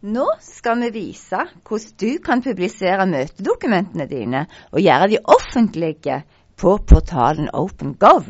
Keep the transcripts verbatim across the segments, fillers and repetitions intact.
Nå skal vi vise hvordan du kan publisere møtedokumentene dine og gjøre de offentlige på portalen OpenGov.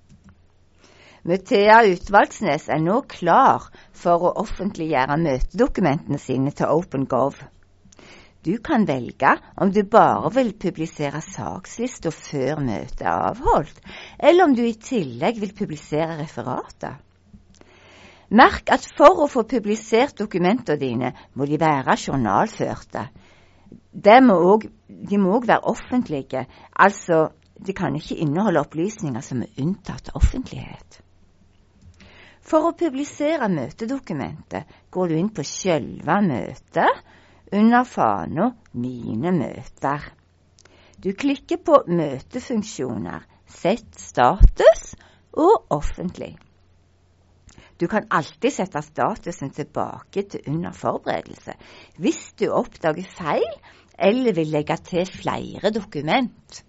Muthea Utvalgsnes er nå klar for å offentliggjøre møtedokumentene sine til OpenGov. Du kan velge om du bare vil publisere sakslister før møtet er avholdt, eller om du i tillegg vil publisere referater. Merk at for å få publisert dokumentene dine må de være journalførte. De må også, de må også være offentlige, altså de kan ikke inneholde opplysninger som er unntatt offentlighet. For å publisere møtedokumentet går du inn på selve møtet under fana Mine møter. Du klikker på møtefunksjoner, sett status og offentlig. Du kan alltid sette statusen tilbake til under forberedelse hvis du oppdager feil eller vil legge til flere dokument.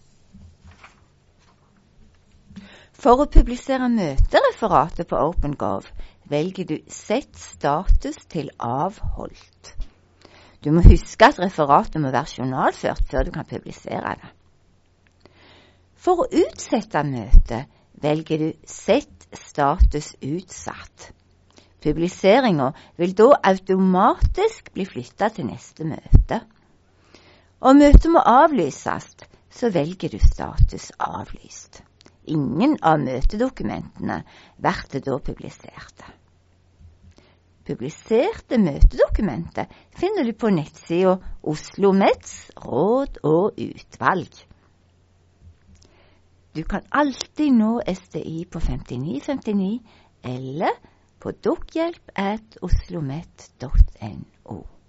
For å publisere møtereferatet på OpenGov velger du Sett status til avholdt. Du må huske at referatet må være journalført før du kan publisere det. For å utsette møtet velger du Sett status utsatt. Publiseringen vil da automatisk bli flyttet til neste møte. Om møtet må avlyses, så velger du status avlyst. Ingen av møtedokumentene blir da publiserte. Publiserte møtedokumenter finner du på nettsiden OsloMets råd og utvalg. Du kan alltid nå S T I på femtini femtini eller på dokkhjelp at oslomet punktum no.